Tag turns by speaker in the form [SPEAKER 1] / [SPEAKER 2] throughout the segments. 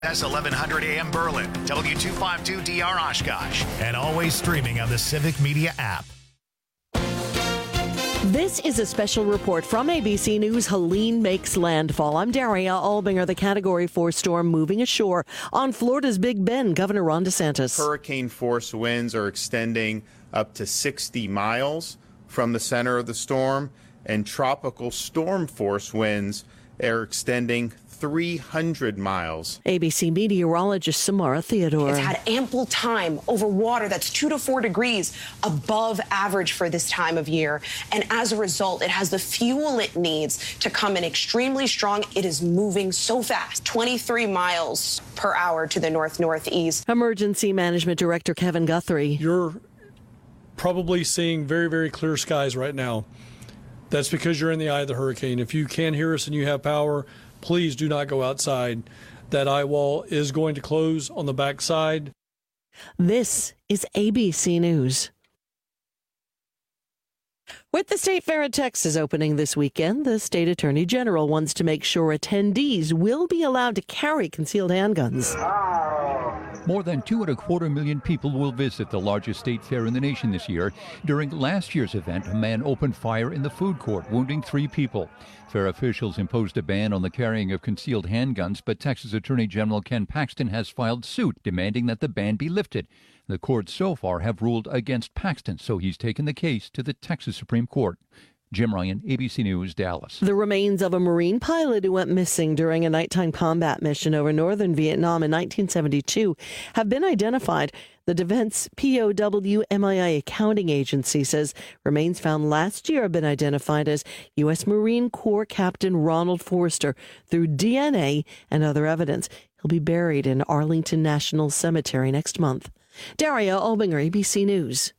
[SPEAKER 1] That's 1100 AM Berlin, W252DR Oshkosh, and always streaming on the Civic Media app.
[SPEAKER 2] This is a special report from ABC News. Helene makes landfall. I'm Daria Albinger. The Category 4 storm moving ashore on Florida's Big Bend. Governor Ron DeSantis.
[SPEAKER 3] Hurricane force winds are extending up to 60 miles from the center of the storm, and tropical storm force winds are extending 300 miles.
[SPEAKER 2] ABC meteorologist Samara Theodore.
[SPEAKER 4] It's had ample time over water that's 2 to 4 degrees above average for this time of year. And as a result, it has the fuel it needs to come in extremely strong. It is moving so fast, 23 miles per hour to the north-northeast.
[SPEAKER 2] Emergency Management Director Kevin Guthrie.
[SPEAKER 5] You're probably seeing very, very clear skies right now. That's because you're in the eye of the hurricane. If you can hear us and you have power, please do not go outside. That eye wall is going to close on the back side.
[SPEAKER 2] This is ABC News. With the State Fair in Texas opening this weekend, the state attorney general wants to make sure attendees will be allowed to carry concealed handguns.
[SPEAKER 6] More than 2.25 million people will visit the largest state fair in the nation this year. During last year's event, a man opened fire in the food court, wounding 3 people. Fair officials imposed a ban on the carrying of concealed handguns, but Texas Attorney General Ken Paxton has filed suit demanding that the ban be lifted. The courts so far have ruled against Paxton, so he's taken the case to the Texas Supreme Court. Jim Ryan, ABC News, Dallas.
[SPEAKER 2] The remains of a Marine pilot who went missing during a nighttime combat mission over northern Vietnam in 1972 have been identified. The Defense POW MIA accounting agency says remains found last year have been identified as U.S. Marine Corps Captain Ronald Forster through DNA and other evidence. He'll be buried in Arlington National Cemetery next month. Daria Albinger, ABC News.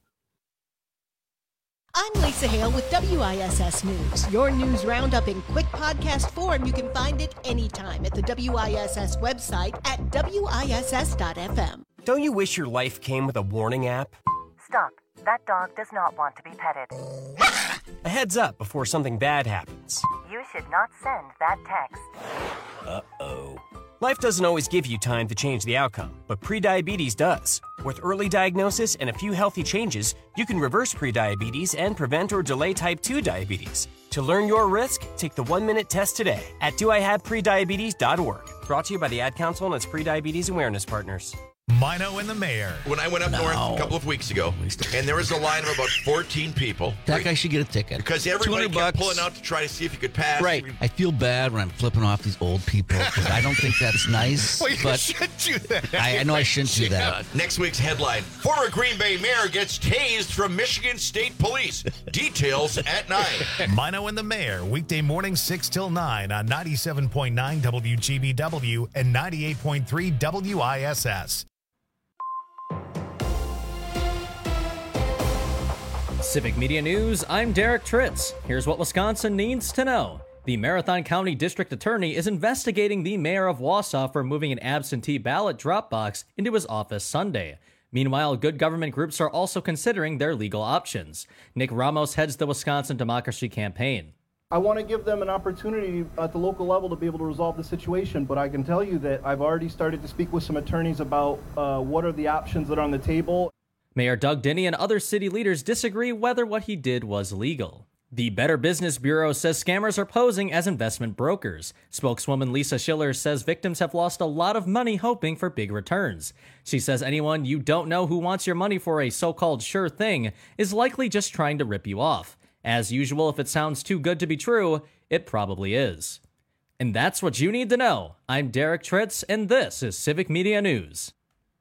[SPEAKER 7] I'm Lisa Hale with WISS News. Your news roundup in quick podcast form. You can find it anytime at the WISS website at WISS.FM.
[SPEAKER 8] Don't you wish your life came with a warning app?
[SPEAKER 9] Stop. That dog does not want to be petted.
[SPEAKER 8] A heads up before something bad happens.
[SPEAKER 9] You should not send that text.
[SPEAKER 8] Uh-oh. Life doesn't always give you time to change the outcome, but prediabetes does. With early diagnosis and a few healthy changes, you can reverse prediabetes and prevent or delay type 2 diabetes. To learn your risk, take the 1-minute test today at doihaveprediabetes.org. Brought to you by the Ad Council and its prediabetes awareness partners.
[SPEAKER 1] Mino and the Mayor.
[SPEAKER 10] When I went up north a couple of weeks ago, and there was a line of about 14 people.
[SPEAKER 11] That guy should get a ticket.
[SPEAKER 10] Because everybody kept pulling out to try to see if you could pass.
[SPEAKER 11] Right. I feel bad when I'm flipping off these old people because I don't think that's nice.
[SPEAKER 10] Well, you
[SPEAKER 11] but
[SPEAKER 10] shouldn't do that.
[SPEAKER 11] I know I shouldn't do that.
[SPEAKER 10] Next week's headline, former Green Bay mayor gets tased from Michigan State Police. Details at 9.
[SPEAKER 1] Mino and the Mayor, weekday morning 6 till 9 on 97.9 WGBW and 98.3 WISS.
[SPEAKER 12] Civic Media News, I'm Derek Tritz. Here's what Wisconsin needs to know. The Marathon County District Attorney is investigating the mayor of Wausau for moving an absentee ballot drop box into his office Sunday. Meanwhile, good government groups are also considering their legal options. Nick Ramos heads the Wisconsin Democracy Campaign.
[SPEAKER 13] I want to give them an opportunity at the local level to be able to resolve the situation, but I can tell you that I've already started to speak with some attorneys about what are the options that are on the table.
[SPEAKER 12] Mayor Doug Dinney and other city leaders disagree whether what he did was legal. The Better Business Bureau says scammers are posing as investment brokers. Spokeswoman Lisa Schiller says victims have lost a lot of money hoping for big returns. She says anyone you don't know who wants your money for a so-called sure thing is likely just trying to rip you off. As usual, if it sounds too good to be true, it probably is. And that's what you need to know. I'm Derek Tritz, and this is Civic Media News.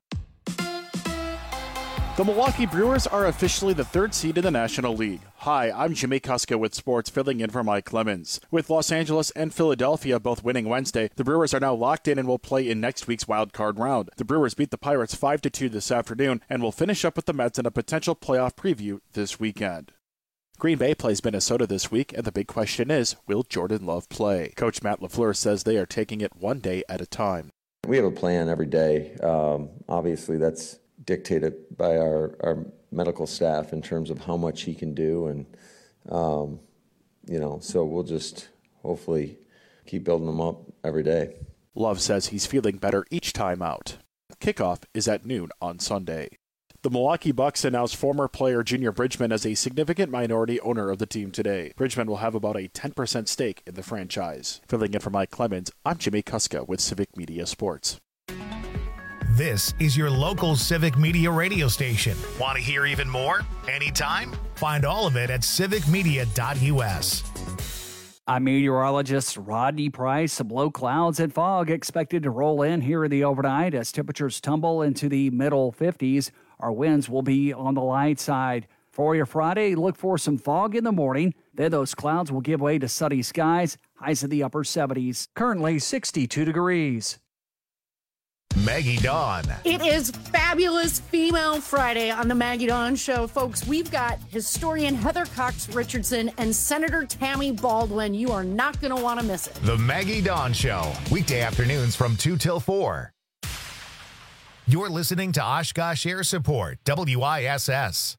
[SPEAKER 14] The Milwaukee Brewers are officially the 3rd seed in the National League. Hi, I'm Jimmy Kuska with sports, filling in for Mike Clemens. With Los Angeles and Philadelphia both winning Wednesday, the Brewers are now locked in and will play in next week's wild card round. The Brewers beat the Pirates 5-2 this afternoon and will finish up with the Mets in a potential playoff preview this weekend. Green Bay plays Minnesota this week, and the big question is, will Jordan Love play? Coach Matt LaFleur says they are taking it one day at a time.
[SPEAKER 15] We have a plan every day. Obviously, that's dictated by our medical staff in terms of how much he can do, and so we'll just hopefully keep building him up every day.
[SPEAKER 14] Love says he's feeling better each time out. Kickoff is at noon on Sunday. The Milwaukee Bucks announced former player Junior Bridgman as a significant minority owner of the team today. Bridgman will have about a 10% stake in the franchise. Filling in for Mike Clemens, I'm Jimmy Kuska with Civic Media Sports.
[SPEAKER 1] This is your local Civic Media radio station. Want to hear even more? Anytime? Find all of it at civicmedia.us.
[SPEAKER 16] I'm meteorologist Rodney Price. Some low clouds and fog expected to roll in here in the overnight as temperatures tumble into the middle 50s. Our winds will be on the light side. For your Friday, look for some fog in the morning. Then those clouds will give way to sunny skies, highs in the upper 70s. Currently 62 degrees.
[SPEAKER 1] Maggie Dawn.
[SPEAKER 17] It is Fabulous Female Friday on the Maggie Dawn Show. Folks, we've got historian Heather Cox Richardson and Senator Tammy Baldwin. You are not going to want to miss it.
[SPEAKER 1] The Maggie Dawn Show, weekday afternoons from 2 till 4. You're listening to Oshkosh Air Support, WISS.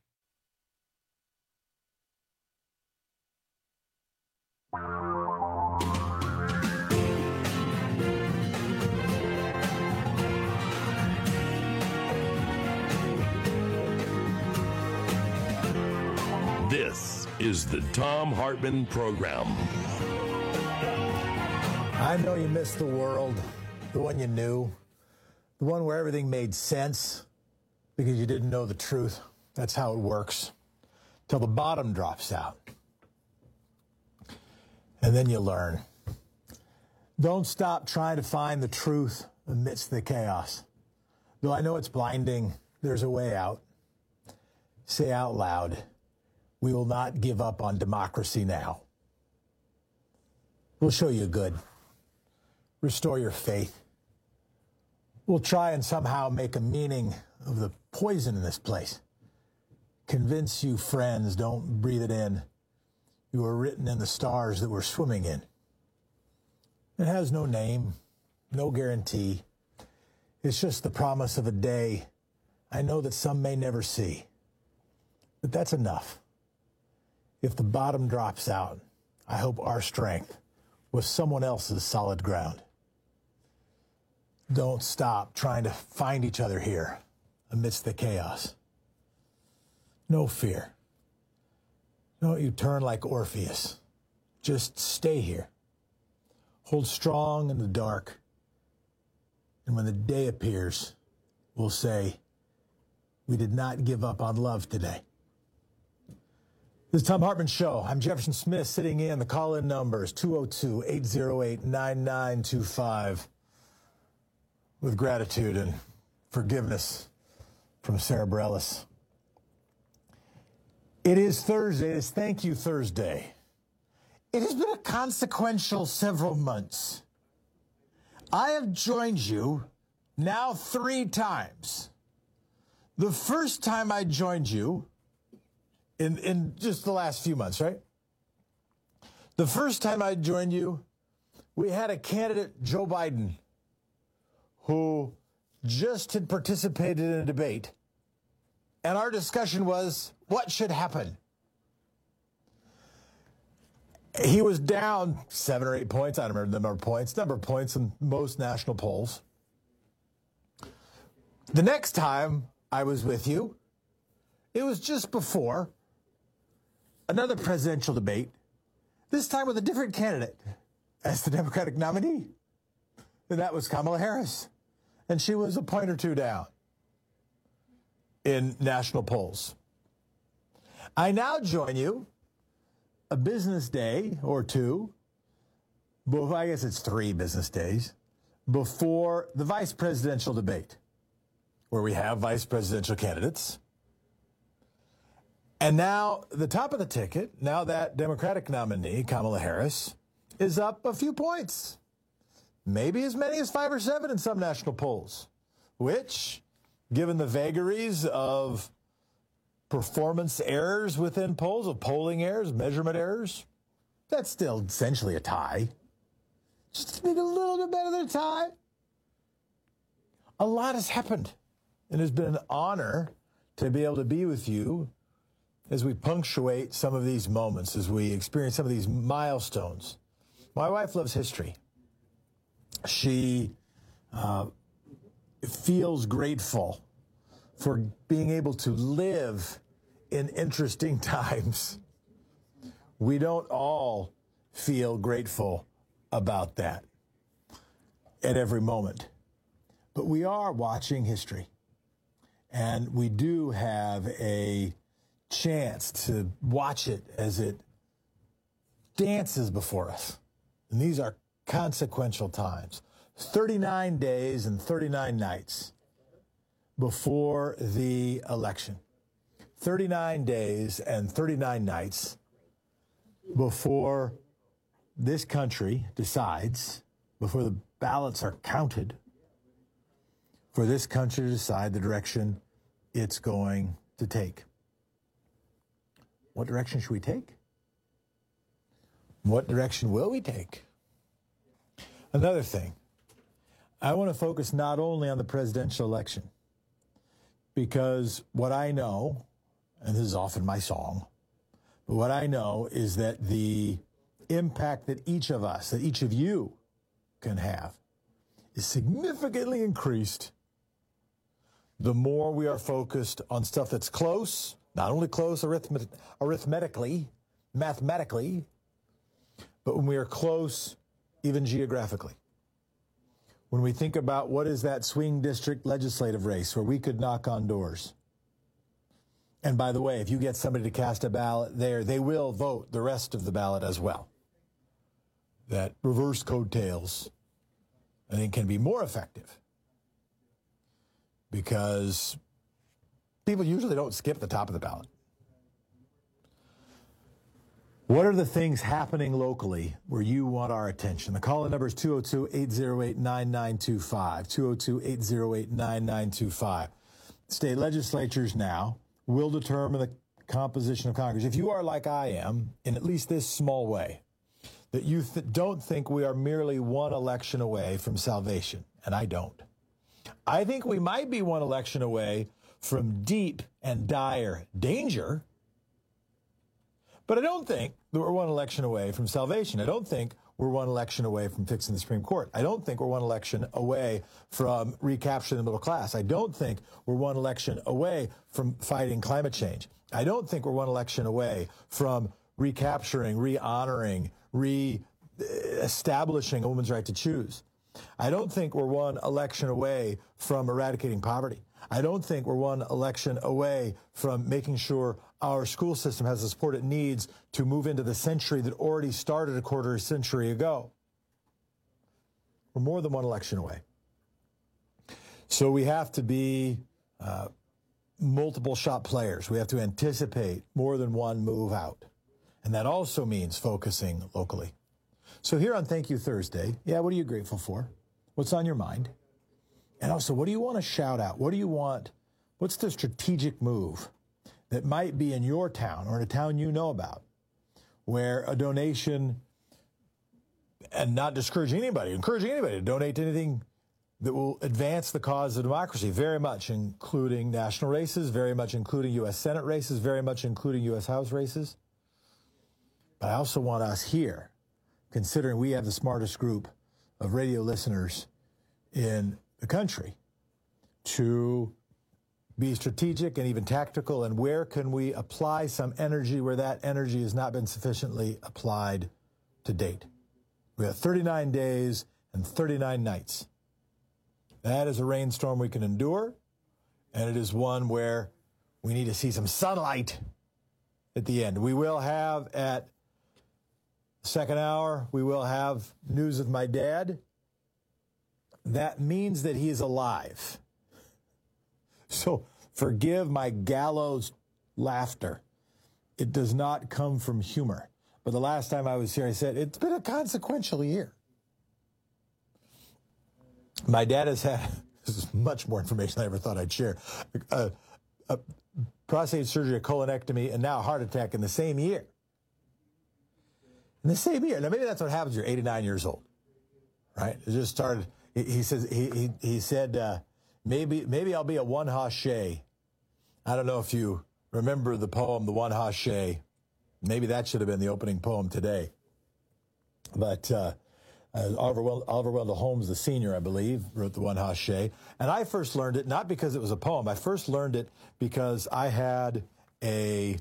[SPEAKER 18] This is the Thom Hartmann Program.
[SPEAKER 19] I know you missed the world, the one you knew, the one where everything made sense because you didn't know the truth. That's how it works. Till the bottom drops out. And then you learn. Don't stop trying to find the truth amidst the chaos. Though I know it's blinding, there's a way out. Say out loud, we will not give up on democracy now. We'll show you good. Restore your faith. We'll try and somehow make a meaning of the poison in this place. Convince you friends, don't breathe it in. You were written in the stars that we're swimming in. It has no name, no guarantee. It's just the promise of a day I know that some may never see. But that's enough. If the bottom drops out, I hope our strength was someone else's solid ground. Don't stop trying to find each other here amidst the chaos. No fear. Don't you turn like Orpheus. Just stay here. Hold strong in the dark. And when the day appears, we'll say, we did not give up on love today. This is Thom Hartmann Show. I'm Jefferson Smith sitting in. The call-in number is 202-808-9925. With gratitude and forgiveness from Sarah Bareilles. It is Thursday. It is Thank You Thursday. It has been a consequential several months. I have joined you now 3 times. The first time I joined you in just the last few months, right? The first time I joined you, we had a candidate, Joe Biden, who just had participated in a debate. And our discussion was, what should happen? He was down 7 or 8 points. I don't remember the number of points in most national polls. The next time I was with you, it was just before another presidential debate, this time with a different candidate as the Democratic nominee. And that was Kamala Harris. And she was a point or two down in national polls. I now join you a business day or two, I guess it's 3 business days, before the vice presidential debate, where we have vice presidential candidates. And now the top of the ticket, now that Democratic nominee, Kamala Harris, is up a few points. Maybe as many as 5 or 7 in some national polls, which, given the vagaries of performance errors within polls, of polling errors, measurement errors, that's still essentially a tie. Just maybe a little bit better than a tie. A lot has happened, and it's been an honor to be able to be with you as we punctuate some of these moments, as we experience some of these milestones. My wife loves history. She feels grateful for being able to live in interesting times. We don't all feel grateful about that at every moment. But we are watching history. And we do have a chance to watch it as it dances before us. And these are consequential times. 39 days and 39 nights before the election. 39 days and 39 nights before this country decides, before the ballots are counted, for this country to decide the direction it's going to take. What direction should we take? What direction will we take? Another thing, I want to focus not only on the presidential election, because what I know, and this is often my song, but what I know is that the impact that each of us, that each of you can have, is significantly increased the more we are focused on stuff that's close, not only close arithmetically, mathematically, but when we are close even geographically. When we think about what is that swing district legislative race where we could knock on doors. And by the way, if you get somebody to cast a ballot there, they will vote the rest of the ballot as well. That reverse coattails, I think, can be more effective because people usually don't skip the top of the ballot. What are the things happening locally where you want our attention? The call-in number is 202-808-9925, 202-808-9925. State legislatures now will determine the composition of Congress. If you are like I am, in at least this small way, that you don't think we are merely one election away from salvation, and I don't. I think we might be one election away from deep and dire danger, but I don't think that we're one election away from salvation. I don't think we're one election away from fixing the Supreme Court. I don't think we're one election away from recapturing the middle class. I don't think we're one election away from fighting climate change. I don't think we're one election away from recapturing, re-honoring, re-establishing a woman's right to choose. I don't think we're one election away from eradicating poverty. I don't think we're one election away from making sure our school system has the support it needs to move into the century that already started a quarter century ago. We're more than one election away. So we have to be multiple shot players. We have to anticipate more than one move out. And that also means focusing locally. So here on Thank You Thursday, what are you grateful for? What's on your mind? And also, what do you want to shout out? What do you want? What's the strategic move that might be in your town or in a town you know about where a donation, and not discouraging anybody, encouraging anybody to donate to anything that will advance the cause of democracy, very much including national races, very much including U.S. Senate races, very much including U.S. House races. But I also want us here, considering we have the smartest group of radio listeners in the country, to be strategic and even tactical, and where can we apply some energy where that energy has not been sufficiently applied to date. We have 39 days and 39 nights. That is a rainstorm we can endure, and it is one where we need to see some sunlight at the end. We will have at the second hour, we will have news of my dad. That means that he is alive. So forgive my gallows laughter. It does not come from humor. But the last time I was here, I said, it's been a consequential year. My dad has had, this is much more information than I ever thought I'd share, a prostate surgery, a colonectomy, and now a heart attack in the same year. In the same year. Now, maybe that's what happens when you're 89 years old, right? It just started, he said, maybe I'll be a one-hoss shay. I don't know if you remember the poem, The One-Hoss Shay. Maybe that should have been the opening poem today. But Oliver Wendell Holmes, the senior, I believe, wrote the One Hoss Shay. And I first learned it not because it was a poem. I first learned it because I had a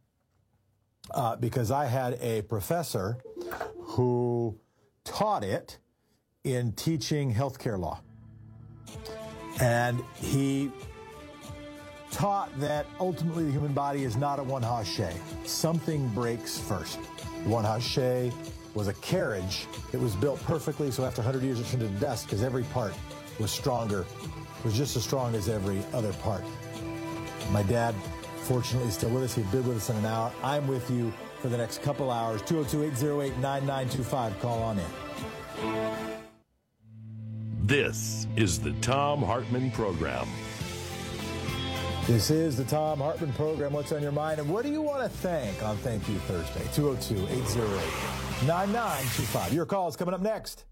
[SPEAKER 19] professor who taught it in teaching healthcare law. And he taught that ultimately the human body is not a One Hoss Shay. Something breaks first. The One Hoss Shay was a carriage. It was built perfectly, so after 100 years it turned into dust because every part was stronger, was just as strong as every other part. My dad, fortunately, is still with us. He'll be with us in an hour. I'm with you for the next couple hours. 202-808-9925. Call on in.
[SPEAKER 18] This is the Thom Hartmann Program.
[SPEAKER 19] This is the Thom Hartmann Program. What's on your mind? And what do you want to thank on Thank You Thursday? 202-808-9925. Your call is coming up next.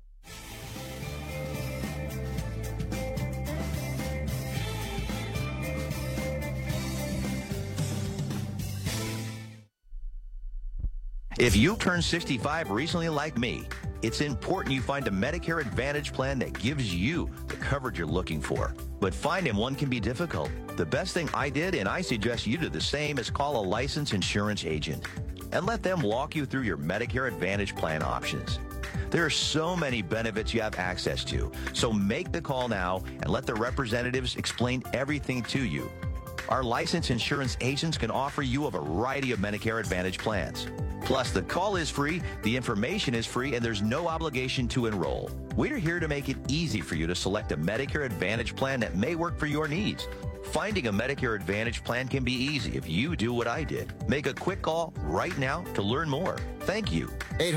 [SPEAKER 20] If you turned 65 recently like me, it's important you find a Medicare Advantage plan that gives you the coverage you're looking for. But finding one can be difficult. The best thing I did, and I suggest you do the same, is call a licensed insurance agent and let them walk you through your Medicare Advantage plan options. There are so many benefits you have access to, so make the call now and let the representatives explain everything to you. Our licensed insurance agents can offer you a variety of Medicare Advantage plans. Plus, the call is free, the information is free, and there's no obligation to enroll. We're here to make it easy for you to select a Medicare Advantage plan that may work for your needs. Finding a Medicare Advantage plan can be easy if you do what I did. Make a quick call right now to learn more. Thank you.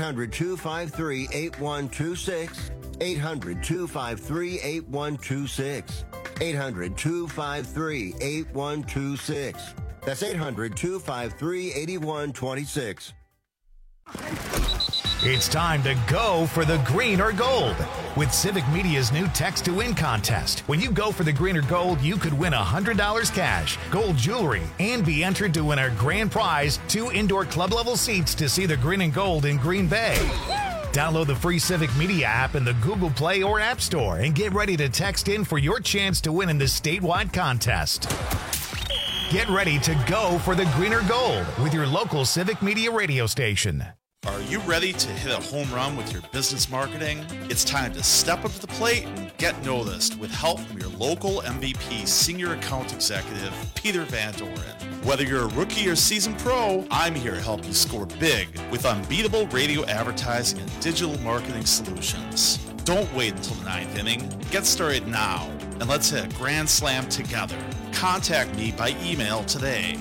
[SPEAKER 21] 800-253-8126. 800-253-8126. 800-253-8126. That's 800-253-8126.
[SPEAKER 1] It's time to go for the green or gold with Civic Media's new Text to Win contest. When you go for the green or gold, you could win $100 cash, gold jewelry, and be entered to win our grand prize, 2 indoor club-level seats to see the green and gold in Green Bay. Download the free Civic Media app in the Google Play or App Store and get ready to text in for your chance to win in this statewide contest. Get ready to go for the green or gold with your local Civic Media radio station.
[SPEAKER 22] Are you ready to hit a home run with your business marketing? It's time to step up to the plate and get noticed with help from your local MVP Senior Account Executive, Peter Van Doren. Whether you're a rookie or seasoned pro, I'm here to help you score big with unbeatable radio advertising and digital marketing solutions. Don't wait until the 9th inning. Get started now, and let's hit a grand slam together. Contact me by email today,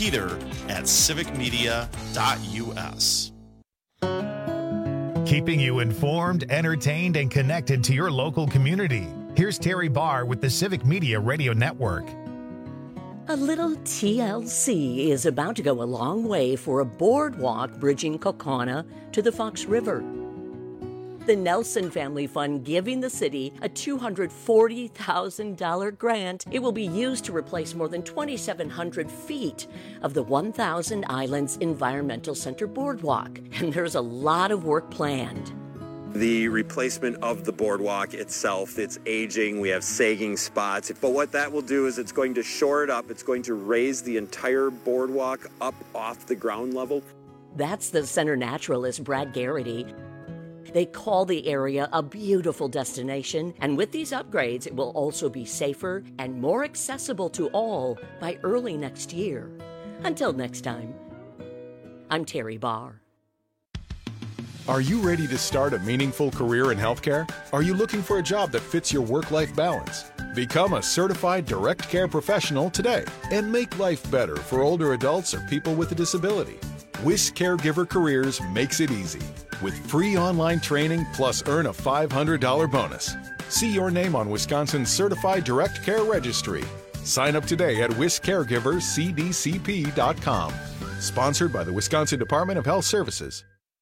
[SPEAKER 22] peter@civicmedia.us.
[SPEAKER 1] Keeping you informed, entertained, and connected to your local community. Here's Terry Barr with the Civic Media Radio Network.
[SPEAKER 23] A little TLC is about to go a long way for a boardwalk bridging Kaukauna to the Fox River. The Nelson Family Fund giving the city a $240,000 grant. It will be used to replace more than 2,700 feet of the 1,000 Islands Environmental Center boardwalk. And there's a lot of work planned.
[SPEAKER 24] The replacement of the boardwalk itself, it's aging, we have sagging spots. But what that will do is it's going to shore it up. It's going to raise the entire boardwalk up off the ground level.
[SPEAKER 23] That's the center naturalist, Brad Garrity. They call the area a beautiful destination, and with these upgrades, it will also be safer and more accessible to all by early next year. Until next time, I'm Terry Barr.
[SPEAKER 25] Are you ready to start a meaningful career in healthcare? Are you looking for a job that fits your work-life balance? Become a certified direct care professional today and make life better for older adults or people with a disability. WIS Caregiver Careers makes it easy. With free online training plus earn a $500 bonus. See your name on Wisconsin's Certified Direct Care Registry. Sign up today at wiscaregivercdcp.com. Sponsored by the Wisconsin Department of Health Services.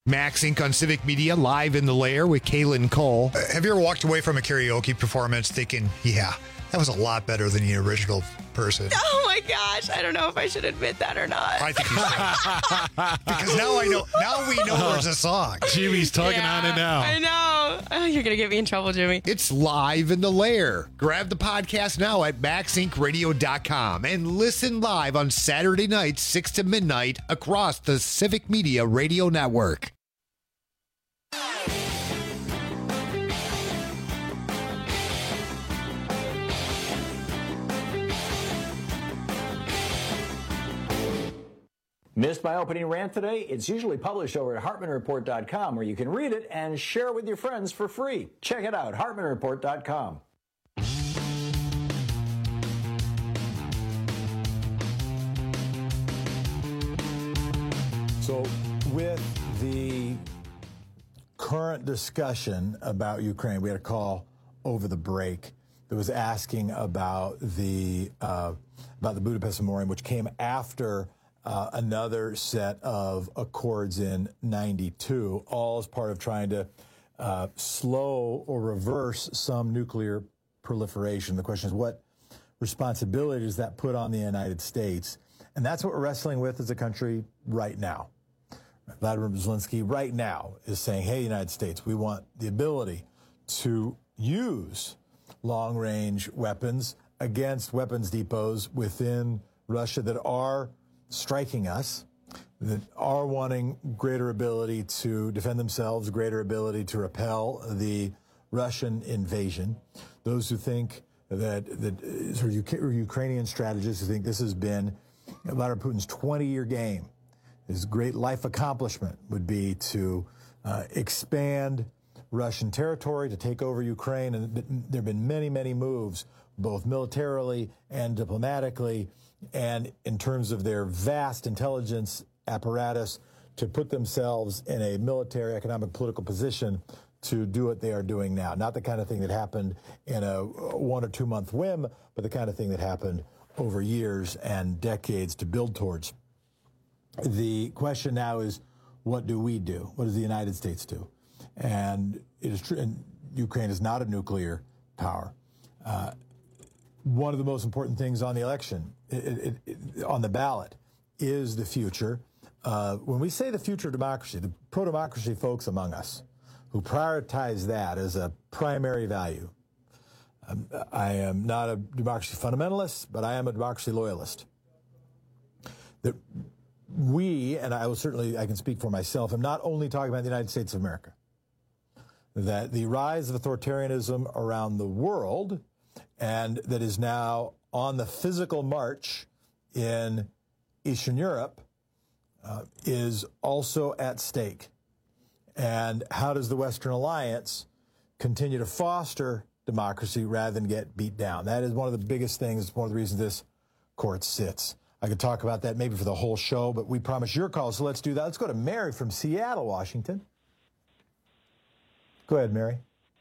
[SPEAKER 2] Max Inc. on Civic Media, live in the lair with Kaylin Cole.
[SPEAKER 3] Have you ever walked away from a karaoke performance thinking, yeah, that was a lot better than the original person?
[SPEAKER 4] Oh my gosh, I don't know if I should admit that or not.
[SPEAKER 3] I think you should. Because now we know there's a song.
[SPEAKER 2] Jimmy's tugging on it now.
[SPEAKER 4] I know. Oh, you're going to get me in trouble, Jimmy.
[SPEAKER 2] It's live in the lair. Grab the podcast now at maxincradio.com and listen live on Saturday nights, 6 to midnight across the Civic Media Radio Network.
[SPEAKER 5] Missed my opening rant today? It's usually published over at HartmanReport.com, where you can read it and share it with your friends for free. Check it out, HartmanReport.com.
[SPEAKER 19] So with the current discussion about Ukraine, we had a call over the break that was asking about the Budapest Memorandum, which came after another set of accords in 92, all as part of trying to slow or reverse some nuclear proliferation. The question is, what responsibility does that put on the United States? And that's what we're wrestling with as a country right now. Vladimir Zelensky right now is saying, hey, United States, we want the ability to use long-range weapons against weapons depots within Russia that are striking us, that are wanting greater ability to defend themselves, greater ability to repel the Russian invasion. Those who think that sort of Ukrainian strategists who think this has been Vladimir Putin's 20-year game, his great life accomplishment would be to expand Russian territory, to take over Ukraine. And there have been many, many moves, both militarily and diplomatically, and in terms of their vast intelligence apparatus, to put themselves in a military, economic, political position to do what they are doing now. Not the kind of thing that happened in a 1 or 2 month whim, but the kind of thing that happened over years and decades to build towards. The question now is, what do we do? What does the United States do? And it is true, and Ukraine is not a nuclear power. One of the most important things on the election, on the ballot, is the future. When we say the future of democracy, the pro-democracy folks among us who prioritize that as a primary value. I am not a democracy fundamentalist, but I am a democracy loyalist. That we, and I can speak for myself, I'm not only talking about the United States of America, that the rise of authoritarianism around the world, and that is now on the physical march in Eastern Europe, is also at stake. And how does the Western Alliance continue to foster democracy rather than get beat down? That is one of the biggest things, one of the reasons this court sits. I could talk about that maybe for the whole show, but we promised your call, so let's do that. Let's go to Mary from Seattle, Washington. Go ahead, Mary.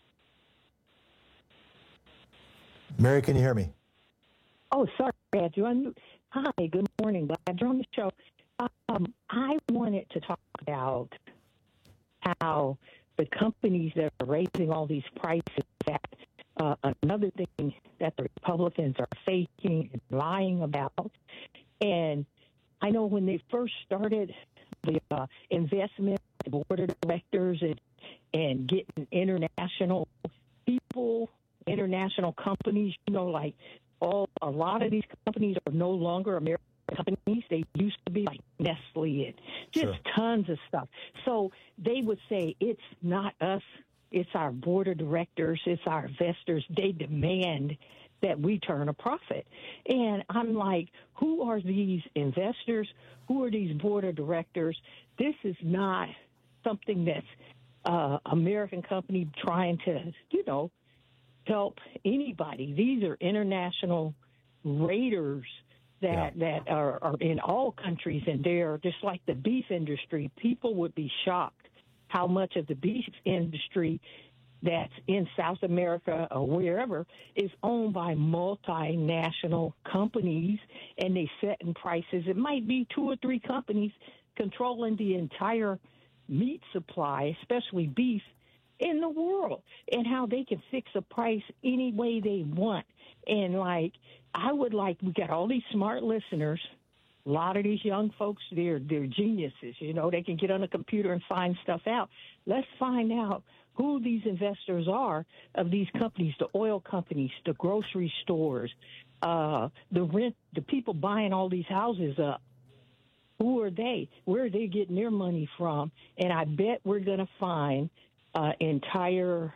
[SPEAKER 19] Mary, can you hear me?
[SPEAKER 6] Oh, sorry, Andrew. Hi, good morning. Glad you're on the show. I wanted to talk about how the companies that are raising all these prices, that another thing that the Republicans are faking and lying about. And I know when they first started the investment, the board of directors, and getting international people, international companies, like a lot of these companies are no longer American companies. They used to be like Nestle and just tons of stuff. So they would say, it's not us, it's our board of directors, it's our investors. They demand that we turn a profit. And I'm like, who are these investors? Who are these board of directors? This is not something that's American company trying to, help anybody. These are international raiders that are in all countries, and they're just like the beef industry. People would be shocked how much of the beef industry that's in South America or wherever is owned by multinational companies, and they set in prices. It might be 2 or 3 companies controlling the entire meat supply, especially beef, in the world, and how they can fix a price any way they want. And we got all these smart listeners. A lot of these young folks, they're geniuses. They can get on a computer and find stuff out. Let's find out who these investors are of these companies, the oil companies, the grocery stores, the people buying all these houses up. Who are they? Where are they getting their money from? And I bet we're going to find entire,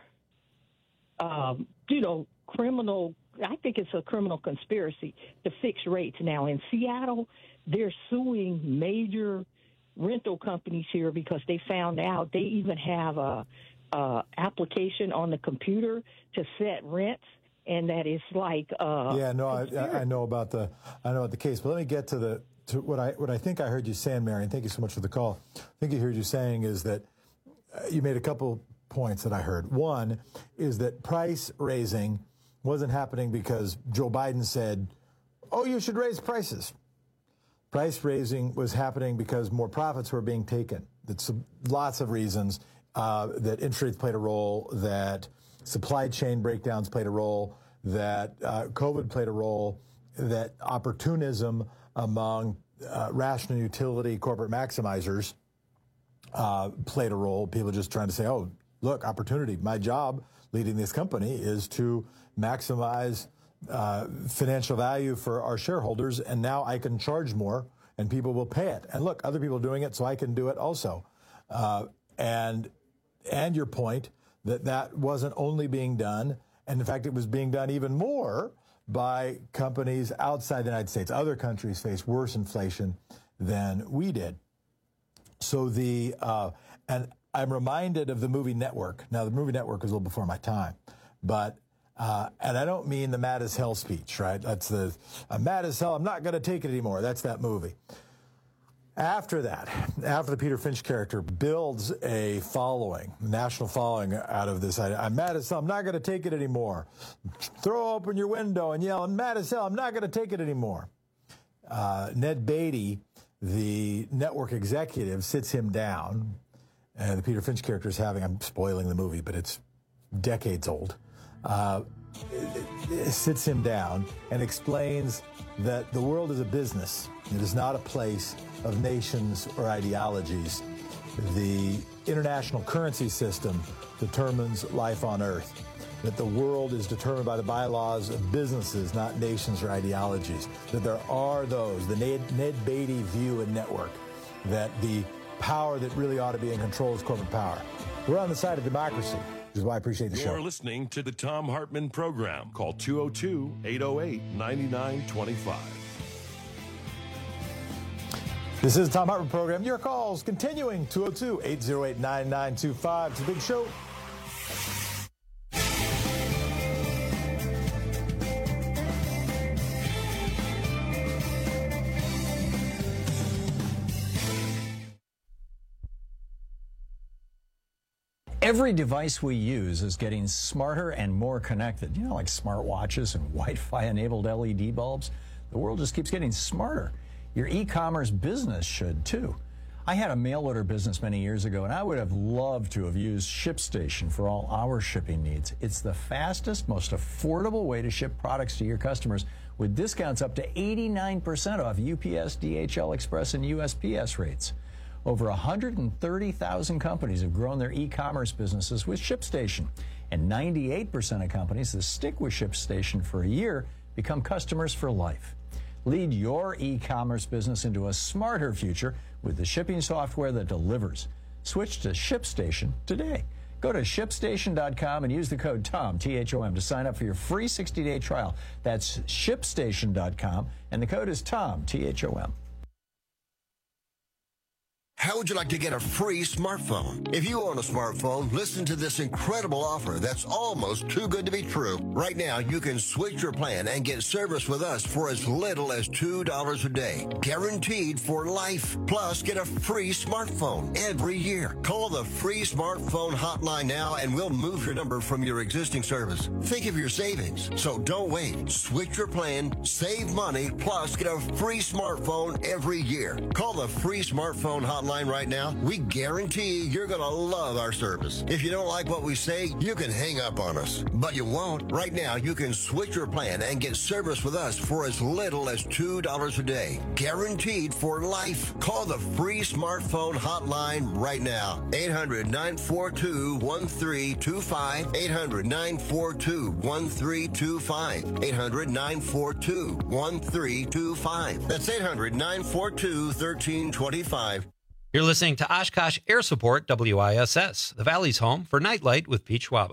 [SPEAKER 6] criminal, I think it's a criminal conspiracy to fix rates. Now, in Seattle, they're suing major rental companies here because they found out they even have a application on the computer to set rents, and that is like
[SPEAKER 19] I know about the case. But let me get to what I think I heard you saying, Marion. Thank you so much for the call. I think I heard you saying is that you made a couple points that I heard. One is that price raising wasn't happening because Joe Biden said, "Oh, you should raise prices." Price raising was happening because more profits were being taken. That's lots of reasons. That interest rates played a role, that supply chain breakdowns played a role, that COVID played a role, that opportunism among rational utility corporate maximizers played a role. People just trying to say, oh, look, opportunity. My job leading this company is to maximize financial value for our shareholders, and now I can charge more, and people will pay it. And look, other people are doing it, so I can do it also. And your point that wasn't only being done, and in fact, it was being done even more by companies outside the United States. Other countries face worse inflation than we did. So and I'm reminded of the movie Network. Now, the movie Network was a little before my time, but and I don't mean the mad as hell speech, right? That's I'm mad as hell, I'm not going to take it anymore. That's that movie. After the Peter Finch character builds a national following out of this, I'm mad as hell, I'm not going to take it anymore. Throw open your window and yell, I'm mad as hell, I'm not going to take it anymore. Ned Beatty, the network executive, sits him down, and the Peter Finch character is I'm spoiling the movie, but it's decades old, sits him down and explains that the world is a business. It is not a place of nations or ideologies. The international currency system determines life on Earth. That the world is determined by the bylaws of businesses, not nations or ideologies. That there are those, the Ned Beatty view and network, that the power that really ought to be in control is corporate power. We're on the side of democracy, which is why I appreciate the show.
[SPEAKER 18] You're listening to the Thom Hartmann Program. Call 202-808-9925.
[SPEAKER 19] This is the Thom Hartmann Program. Your calls continuing, 202-808-9925. It's a big show.
[SPEAKER 7] Every device we use is getting smarter and more connected. Like smartwatches and Wi-Fi enabled LED bulbs. The world just keeps getting smarter. Your e-commerce business should too. I had a mail order business many years ago, and I would have loved to have used ShipStation for all our shipping needs. It's the fastest, most affordable way to ship products to your customers with discounts up to 89% off UPS, DHL Express, and USPS rates. Over 130,000 companies have grown their e-commerce businesses with ShipStation, and 98% of companies that stick with ShipStation for a year become customers for life. Lead your e-commerce business into a smarter future with the shipping software that delivers. Switch to ShipStation today. Go to ShipStation.com and use the code TOM, T-H-O-M, to sign up for your free 60-day trial. That's ShipStation.com, and the code is TOM, T-H-O-M.
[SPEAKER 21] How would you like to get a free smartphone? If you own a smartphone, listen to this incredible offer that's almost too good to be true. Right now, you can switch your plan and get service with us for as little as $2 a day. Guaranteed for life. Plus, get a free smartphone every year. Call the free smartphone hotline now and we'll move your number from your existing service. Think of your savings. So don't wait. Switch your plan, save money, plus get a free smartphone every year. Call the free smartphone hotline hotline right now, we guarantee you're going to love our service. If you don't like what we say, you can hang up on us. But you won't. Right now, you can switch your plan and get service with us for as little as $2 a day. Guaranteed for life. Call the free smartphone hotline right now. 800-942-1325. 800-942-1325. 800-942-1325. That's 800-942-1325.
[SPEAKER 8] You're listening to Oshkosh Air Support WISS, the Valley's home for Nightlight with Pete Schwaba.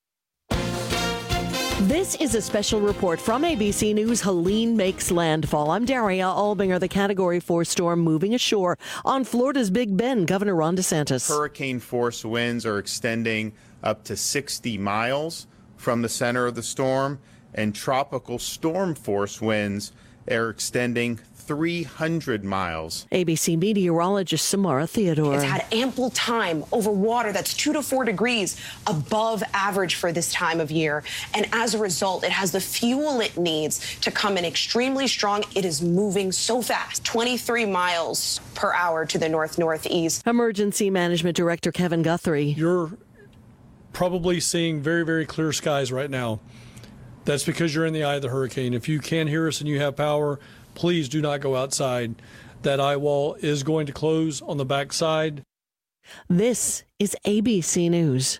[SPEAKER 9] This is a special report from ABC News. Helene makes landfall. I'm Daria Albinger. The Category 4 storm moving ashore on Florida's Big Bend. Governor Ron DeSantis.
[SPEAKER 10] Hurricane force winds are extending up to 60 miles from the center of the storm, and tropical storm force winds are extending 300 miles.
[SPEAKER 9] ABC meteorologist Samara Theodore.
[SPEAKER 11] It's had ample time over water that's 2 to 4 degrees above average for this time of year. And as a result, it has the fuel it needs to come in extremely strong. It is moving so fast, 23 miles per hour to the north-northeast.
[SPEAKER 9] Emergency Management Director Kevin Guthrie.
[SPEAKER 13] You're probably seeing very, very clear skies right now. That's because you're in the eye of the hurricane. If you can't hear us and you have power, please do not go outside. That eye wall is going to close on the back side.
[SPEAKER 9] This is ABC News.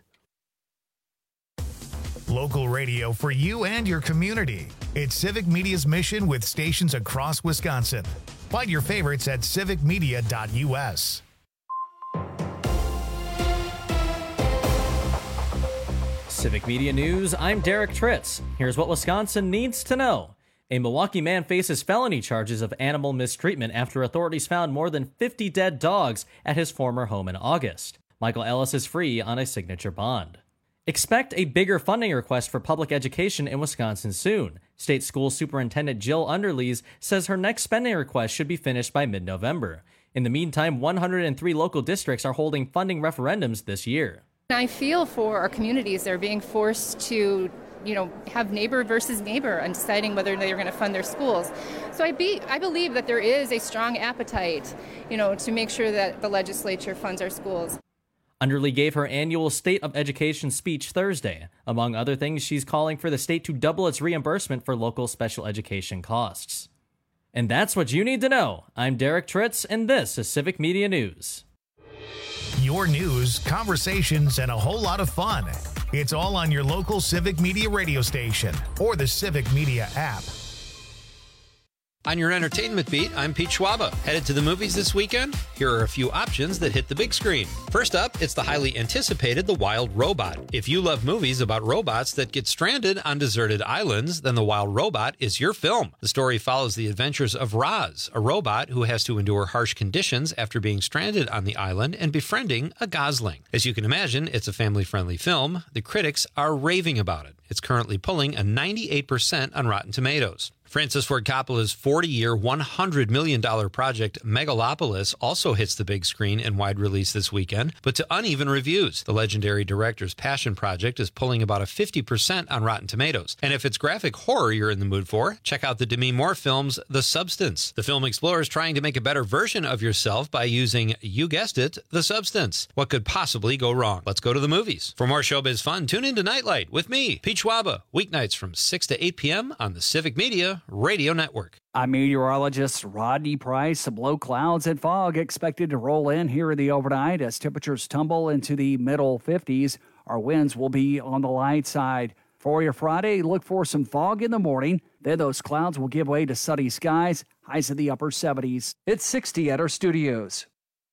[SPEAKER 1] Local radio for you and your community. It's Civic Media's mission with stations across Wisconsin. Find your favorites at civicmedia.us.
[SPEAKER 12] Civic Media News, I'm Derek Tritz. Here's what Wisconsin needs to know. A Milwaukee man faces felony charges of animal mistreatment after authorities found more than 50 dead dogs at his former home in August. Michael Ellis is free on a signature bond. Expect a bigger funding request for public education in Wisconsin soon. State School Superintendent Jill Underlees says her next spending request should be finished by mid-November. In the meantime, 103 local districts are holding funding referendums this year.
[SPEAKER 26] I feel for our communities. They're being forced to have neighbor versus neighbor on deciding whether they're going to fund their schools. So I believe that there is a strong appetite, to make sure that the legislature funds our schools.
[SPEAKER 12] Underlee gave her annual State of Education speech Thursday. Among other things, she's calling for the state to double its reimbursement for local special education costs. And that's what you need to know. I'm Derek Tritz, and this is Civic Media News.
[SPEAKER 1] Your news, conversations, and a whole lot of fun. It's all on your local Civic Media radio station or the Civic Media app.
[SPEAKER 8] On your entertainment beat, I'm Pete Schwaba. Headed to the movies this weekend? Here are a few options that hit the big screen. First up, it's the highly anticipated The Wild Robot. If you love movies about robots that get stranded on deserted islands, then The Wild Robot is your film. The story follows the adventures of Roz, a robot who has to endure harsh conditions after being stranded on the island and befriending a gosling. As you can imagine, it's a family-friendly film. The critics are raving about it. It's currently pulling a 98% on Rotten Tomatoes. Francis Ford Coppola's 40-year, $100 million project Megalopolis also hits the big screen in wide release this weekend, but to uneven reviews. The legendary director's passion project is pulling about a 50% on Rotten Tomatoes. And if it's graphic horror you're in the mood for, check out the Demi Moore film's The Substance. The film explores trying to make a better version of yourself by using, you guessed it, the substance. What could possibly go wrong? Let's go to the movies. For more showbiz fun, tune in to Nightlight with me, Pete Schwaba, weeknights from 6 to 8 p.m. on the Civic Media Radio Network.
[SPEAKER 16] I'm meteorologist Rodney Price. Low clouds and fog expected to roll in here in the overnight as temperatures tumble into the middle 50s. Our winds will be on the light side. For your Friday, look for some fog in the morning. Then those clouds will give way to sunny skies, highs in the upper 70s. It's 60 at our studios.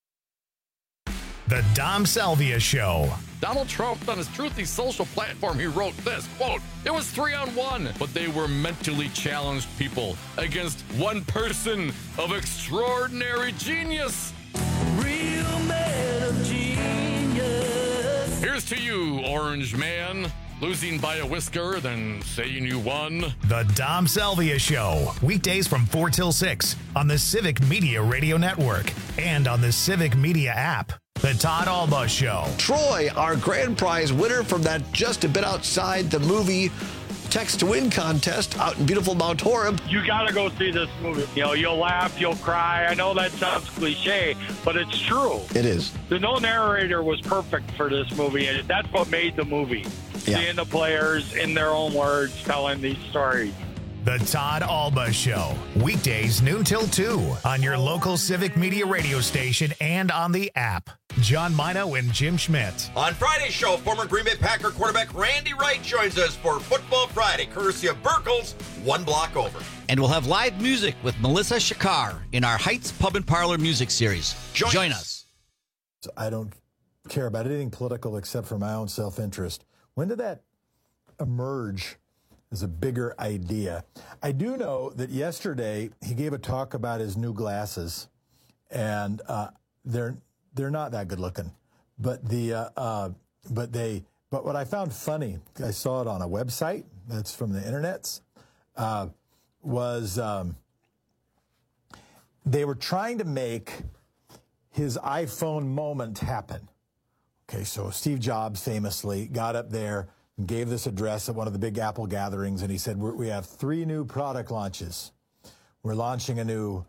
[SPEAKER 1] The Dom Salvia Show.
[SPEAKER 18] Donald Trump, on his Truthy social platform, he wrote this, quote, "It was 3-on-1, but they were mentally challenged people against one person of extraordinary genius." Real man of genius. Here's to you, Orange Man. Losing by a whisker, then saying you won.
[SPEAKER 1] The Dom Salvia Show. Weekdays from 4 till 6 on the Civic Media Radio Network and on the Civic Media app. The Todd Alba Show.
[SPEAKER 27] Troy, our grand prize winner from that Just a Bit Outside the Movie
[SPEAKER 14] Text to Win contest out in beautiful Mount Horeb.
[SPEAKER 15] You got to go see this movie. You know, you'll laugh, you'll cry. I know that sounds cliche, but it's true.
[SPEAKER 14] It is.
[SPEAKER 15] The no narrator was perfect for this movie, and that's what made the movie.
[SPEAKER 14] Yeah.
[SPEAKER 15] Seeing the players in their own words telling these stories.
[SPEAKER 1] The Todd Alba Show, weekdays noon till 2 on your local Civic Media radio station and on the app. John Mino and Jim Schmidt.
[SPEAKER 17] On Friday's show, former Green Bay Packer quarterback Randy Wright joins us for Football Friday, courtesy of Burkle's, one block over.
[SPEAKER 20] And we'll have live music with Melissa Shakar in our Heights Pub and Parlor music series. Join us.
[SPEAKER 19] I don't care about anything political except for my own self-interest. When did that emerge as a bigger idea? I do know that yesterday he gave a talk about his new glasses, and they're not that good looking. But but what I found funny, I saw it on a website that's from the internets, was they were trying to make his iPhone moment happen. Okay, so Steve Jobs famously got up there and gave this address at one of the big Apple gatherings, and he said, we have 3 new product launches. We're launching a new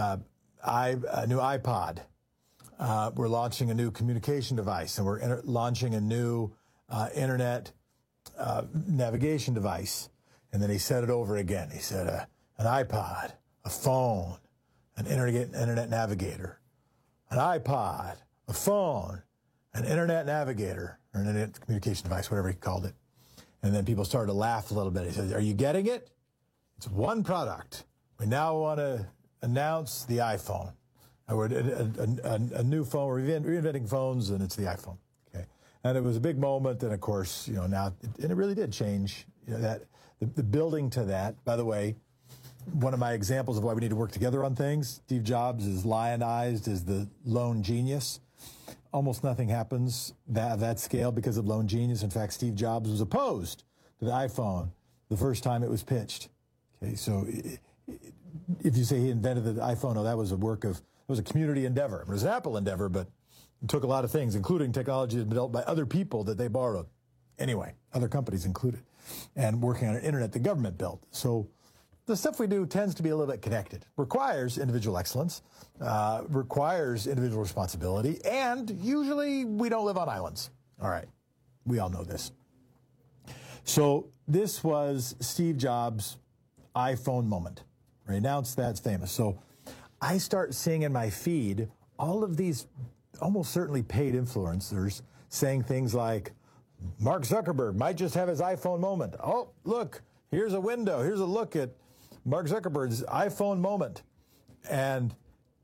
[SPEAKER 19] iPod. We're launching a new communication device, and we're launching a new internet navigation device. And then he said it over again. He said an iPod, a phone, an internet navigator, an iPod, a phone, an internet navigator, or an internet communication device, whatever he called it. And then people started to laugh a little bit. He said, are you getting it? It's one product. We now want to announce the iPhone. We're a new phone. We're reinventing phones, and it's the iPhone. Okay, and it was a big moment. And of course, now, and it really did change. That the building to that. By the way, one of my examples of why we need to work together on things. Steve Jobs is lionized as the lone genius. Almost nothing happens at that scale because of lone genius. In fact, Steve Jobs was opposed to the iPhone the first time it was pitched. Okay, so if you say he invented the iPhone, that was a community endeavor. It was an Apple endeavor, but it took a lot of things, including technology that was developed by other people that they borrowed. Anyway, other companies included, and working on an internet the government built. So the stuff we do tends to be a little bit connected, requires individual excellence, requires individual responsibility, and usually we don't live on islands. All right, we all know this. So this was Steve Jobs' iPhone moment. Right? Announced that's famous. So I start seeing in my feed all of these almost certainly paid influencers saying things like, Mark Zuckerberg might just have his iPhone moment. Oh, look, here's a window. Here's a look at Mark Zuckerberg's iPhone moment. And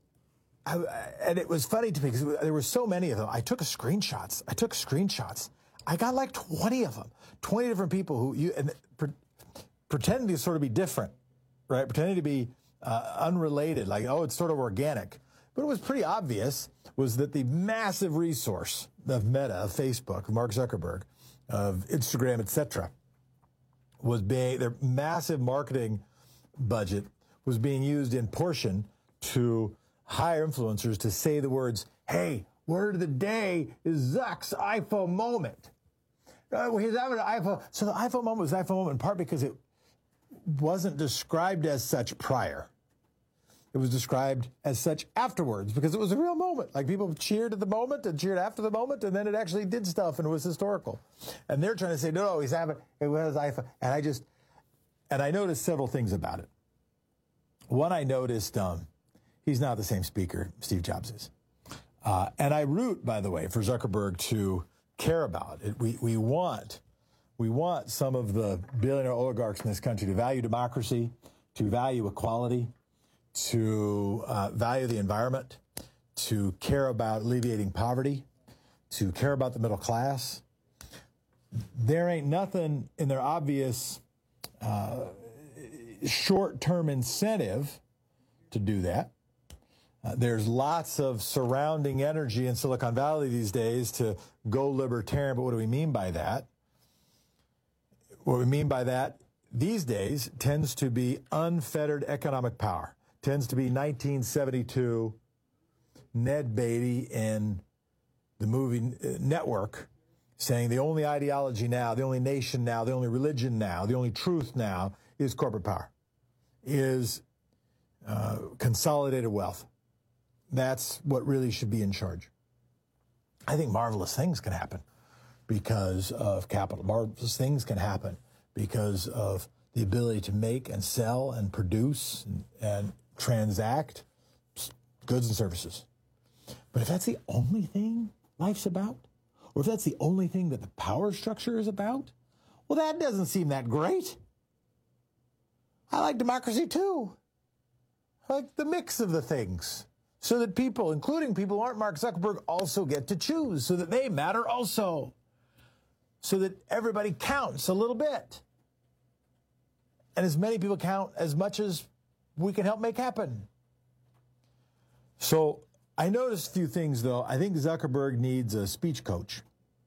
[SPEAKER 19] it was funny to me because there were so many of them. I took screenshots. I got like 20 of them, 20 different people who pretending to sort of be different, right? Pretending to be unrelated, like, it's sort of organic. But it was pretty obvious was that the massive resource of Meta, of Facebook, of Mark Zuckerberg, of Instagram, etc., their massive marketing budget was being used in portion to hire influencers to say the words, hey, word of the day is Zuck's iPhone moment. He's having an iPhone. So the iPhone moment was the iPhone moment in part because it wasn't described as such prior. It was described as such afterwards because it was a real moment. Like people cheered at the moment and cheered after the moment, and then it actually did stuff and it was historical. And they're trying to say, no, he's having it was iPhone. And I noticed several things about it. One, I noticed he's not the same speaker Steve Jobs is. And I root, by the way, for Zuckerberg to care about it. We want some of the billionaire oligarchs in this country to value democracy, to value equality, to value the environment, to care about alleviating poverty, to care about the middle class. There ain't nothing in their obvious short-term incentive to do that. There's lots of surrounding energy in Silicon Valley these days to go libertarian, but what do we mean by that? What we mean by that these days tends to be unfettered economic power. Tends to be 1972 Ned Beatty in the movie Network saying the only ideology now, the only nation now, the only religion now, the only truth now is corporate power, is consolidated wealth. That's what really should be in charge. I think marvelous things can happen because of capital. Marvelous things can happen because of the ability to make and sell and produce and transact goods and services. But if that's the only thing life's about, or if that's the only thing that the power structure is about, well, that doesn't seem that great. I like democracy too. I like the mix of the things, so that people, including people who aren't Mark Zuckerberg, also get to choose, so that they matter also, so that everybody counts a little bit. And as many people count as much as we can help make happen. So I noticed a few things, though. I think Zuckerberg needs a speech coach.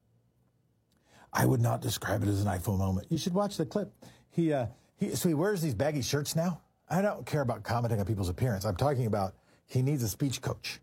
[SPEAKER 19] I would not describe it as an iPhone moment. You should watch the clip. So he wears these baggy shirts now. I don't care about commenting on people's appearance. I'm talking about he needs a speech coach.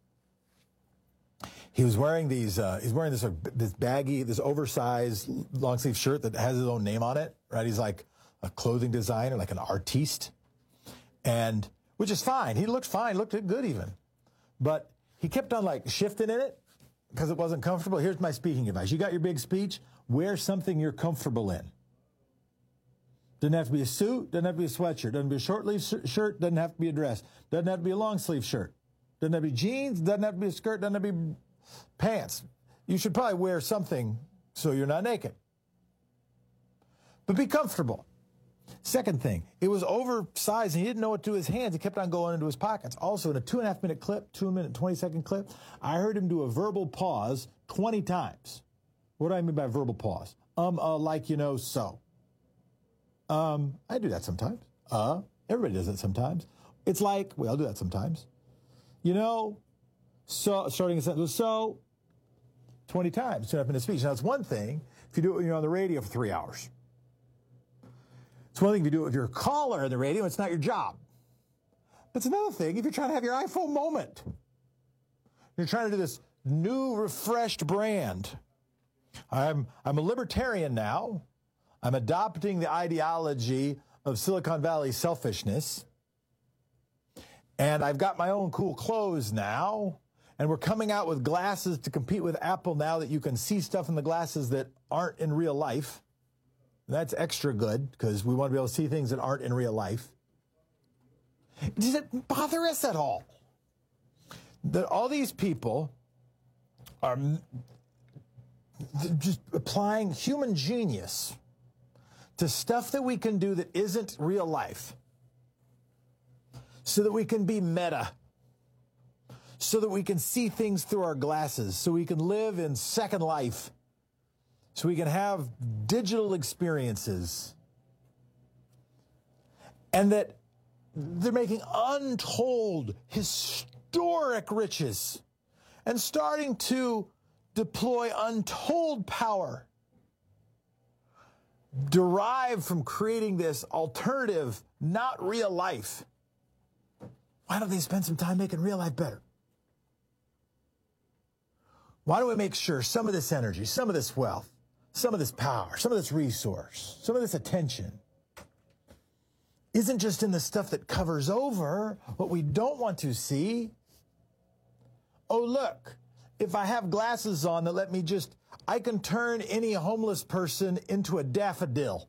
[SPEAKER 19] He was wearing these. He's wearing this baggy, this oversized long sleeve shirt that has his own name on it. Right? He's like a clothing designer, like an artiste, and which is fine. He looked fine, looked good even, but he kept on like shifting in it because it wasn't comfortable. Here's my speaking advice: you got your big speech, wear something you're comfortable in. Doesn't have to be a suit, doesn't have to be a sweatshirt, doesn't have to be a short-sleeve shirt, doesn't have to be a dress, doesn't have to be a long-sleeve shirt, doesn't have to be jeans, doesn't have to be a skirt, doesn't have to be pants. You should probably wear something so you're not naked. But be comfortable. Second thing, it was oversized and he didn't know what to do with his hands. He kept on going into his pockets. Also, in a 2.5-minute clip, 2-minute, 20-second clip, I heard him do a verbal pause 20 times. What do I mean by verbal pause? Like, so. I do that sometimes. Everybody does that sometimes. It's like, we all do that sometimes. So, starting a sentence, so, 20 times, 2.5-minute speech. Now, it's one thing if you do it when you're on the radio for 3 hours. It's one thing if you do it with your caller on the radio, it's not your job. But it's another thing if you're trying to have your iPhone moment. You're trying to do this new, refreshed brand. I'm a libertarian now. I'm adopting the ideology of Silicon Valley selfishness. And I've got my own cool clothes now. And we're coming out with glasses to compete with Apple now that you can see stuff in the glasses that aren't in real life. That's extra good because we want to be able to see things that aren't in real life. Does it bother us at all that all these people are just applying human genius to stuff that we can do that isn't real life so that we can be meta, so that we can see things through our glasses, so we can live in Second Life, so we can have digital experiences, and that they're making untold, historic riches and starting to deploy untold power derived from creating this alternative, not real life. Why don't they spend some time making real life better? Why don't we make sure some of this energy, some of this wealth, some of this power, some of this resource, some of this attention isn't just in the stuff that covers over what we don't want to see? Oh, look, if I have glasses on that let me I can turn any homeless person into a daffodil.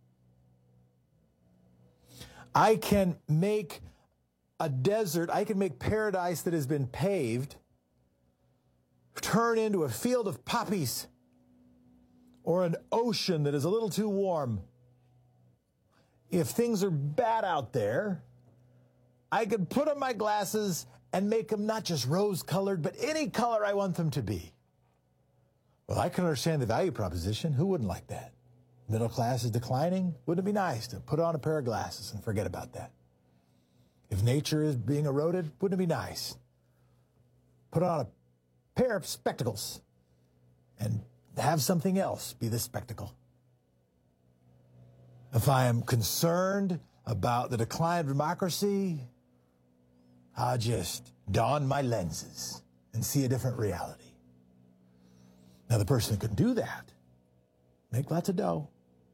[SPEAKER 19] I can make a desert, I can make paradise that has been paved turn into a field of poppies or an ocean that is a little too warm. If things are bad out there, I could put on my glasses and make them not just rose-colored, but any color I want them to be. Well, I can understand the value proposition. Who wouldn't like that? Middle class is declining. Wouldn't it be nice to put on a pair of glasses and forget about that? If nature is being eroded, wouldn't it be nice? Put on a pair of spectacles and have something else be the spectacle. If I am concerned about the decline of democracy, I'll just don my lenses and see a different reality. Now, the person that can do that, make lots of dough.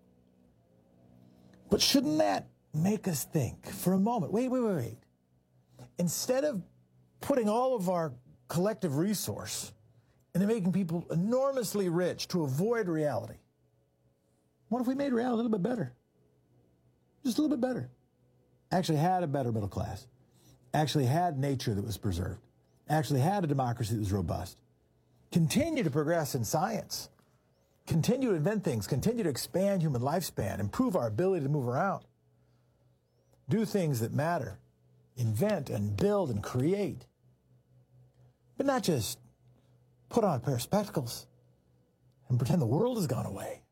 [SPEAKER 19] But shouldn't that make us think for a moment, wait. Instead of putting all of our collective resource into making people enormously rich to avoid reality, what if we made reality a little bit better? Just a little bit better. Actually had a better middle class. Actually had nature that was preserved. Actually had a democracy that was robust. Continue to progress in science. Continue to invent things. Continue to expand human lifespan. Improve our ability to move around. Do things that matter. Invent and build and create. But not just put on a pair of spectacles and pretend the world has gone away.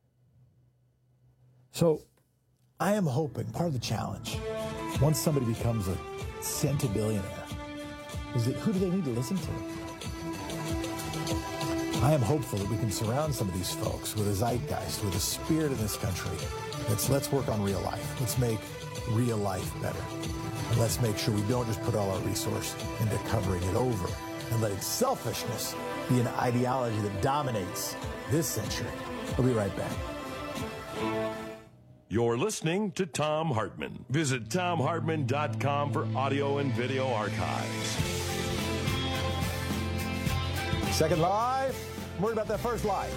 [SPEAKER 19] So I am hoping part of the challenge, once somebody becomes a centibillionaire, is that who do they need to listen to? I am hopeful that we can surround some of these folks with a zeitgeist, with a spirit in this country. Let's work on real life. Let's make real life better. And let's make sure we don't just put all our resource into covering it over and letting selfishness be an ideology that dominates this century. We'll be right back.
[SPEAKER 3] You're listening to Thom Hartmann. Visit ThomHartmann.com for audio and video archives.
[SPEAKER 19] Second live. I'm worried about that first live.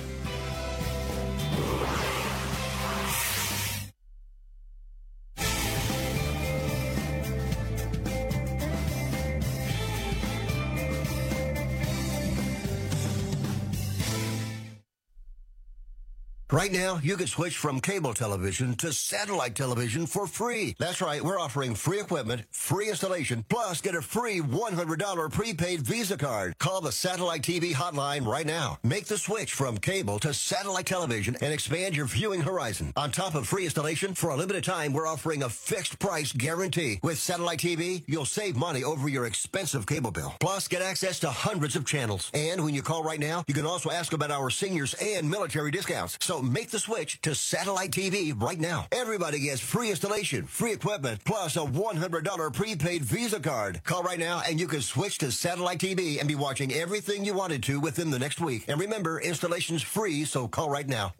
[SPEAKER 21] Right now, you can switch from cable television to satellite television for free. That's right, we're offering free equipment, free installation, plus get a free $100 prepaid Visa card. Call the Satellite TV hotline right now. Make the switch from cable to satellite television and expand your viewing horizon. On top of free installation, for a limited time, we're offering a fixed price guarantee. With Satellite TV, you'll save money over your expensive cable bill. Plus, get access to hundreds of channels. And when you call right now, you can also ask about our seniors and military discounts. So make the switch to Satellite TV right now. Everybody gets free installation, free equipment, plus a $100 prepaid Visa card. Call right now and you can switch to Satellite TV and be watching everything you wanted to within the next week. And remember, installation's free, so call right now.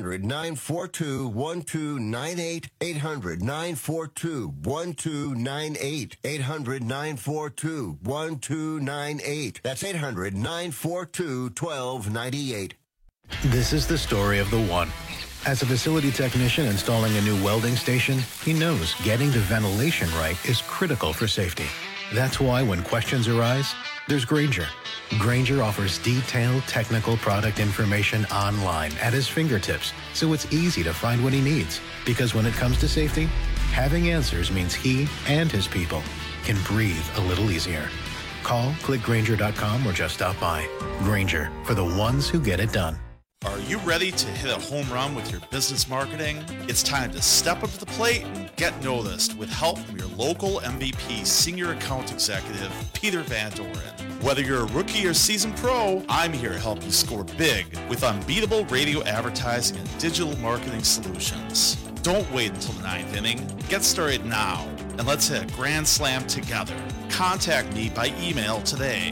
[SPEAKER 21] 800-942-1298. 800-942-1298. 800-942-1298. That's 800-942-1298.
[SPEAKER 4] This is the story of the one. As a facility technician installing a new welding station, he knows getting the ventilation right is critical for safety. That's why when questions arise, there's Grainger. Grainger offers detailed technical product information online at his fingertips, so it's easy to find what he needs. Because when it comes to safety, having answers means he and his people can breathe a little easier. Call, click Grainger.com, or just stop by. Grainger, for the ones who get it done.
[SPEAKER 22] Are you ready to hit a home run with your business marketing? It's time to step up to the plate and get noticed with help from your local MVP Senior Account Executive, Peter Van Doren. Whether you're a rookie or seasoned pro, I'm here to help you score big with unbeatable radio advertising and digital marketing solutions. Don't wait until the ninth inning. Get started now, and let's hit a grand slam together. Contact me by email today,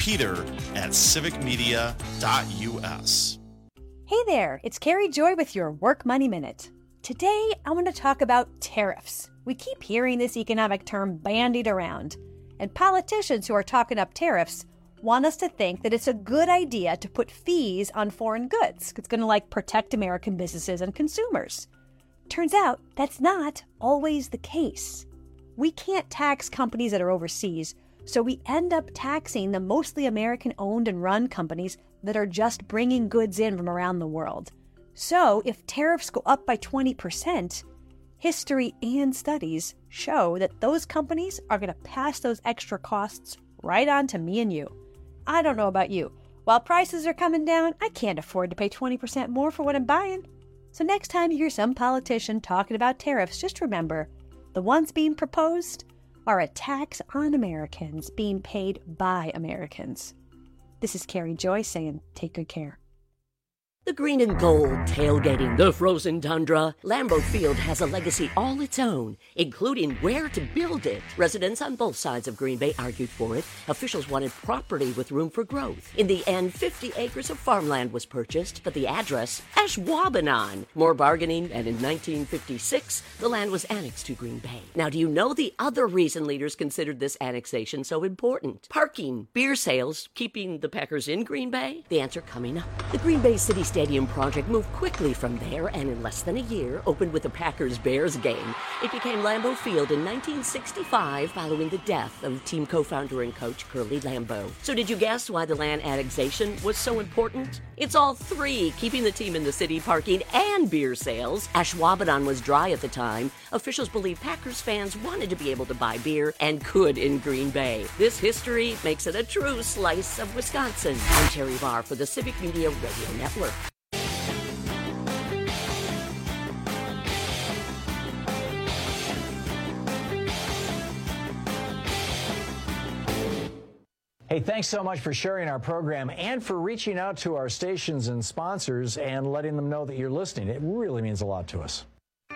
[SPEAKER 22] peter@civicmedia.us.
[SPEAKER 23] Hey there, it's Carrie Joy with your Work Money Minute. Today, I want to talk about tariffs. We keep hearing this economic term bandied around, and politicians who are talking up tariffs want us to think that it's a good idea to put fees on foreign goods. It's going to protect American businesses and consumers. Turns out that's not always the case. We can't tax companies that are overseas, so we end up taxing the mostly American-owned and run companies that are just bringing goods in from around the world. So if tariffs go up by 20%, history and studies show that those companies are going to pass those extra costs right on to me and you. I don't know about you. While prices are coming down, I can't afford to pay 20% more for what I'm buying. So next time you hear some politician talking about tariffs, just remember, the ones being proposed are a tax on Americans being paid by Americans. This is Carrie Joy saying, take good care.
[SPEAKER 2] The green and gold tailgating the frozen tundra. Lambeau Field has a legacy all its own, including where to build it. Residents on both sides of Green Bay argued for it. Officials wanted property with room for growth. In the end, 50 acres of farmland was purchased, but the address, Ashwaubenon. More bargaining, and in 1956, the land was annexed to Green Bay. Now, do you know the other reason leaders considered this annexation so important? Parking, beer sales, keeping the Packers in Green Bay? The answer coming up. The Green Bay City Stadium project moved quickly from there and in less than a year opened with a Packers-Bears game. It became Lambeau Field in 1965 following the death of team co-founder and coach Curly Lambeau. So did you guess why the land annexation was so important? It's all three, keeping the team in the city, parking, and beer sales. Ashwaubenon was dry at the time. Officials believe Packers fans wanted to be able to buy beer and could in Green Bay. This history makes it a true slice of Wisconsin. I'm Terry Barr for the Civic Media Radio Network.
[SPEAKER 5] Hey, thanks so much for sharing our program and for reaching out to our stations and sponsors and letting them know that you're listening. It really means a lot to us.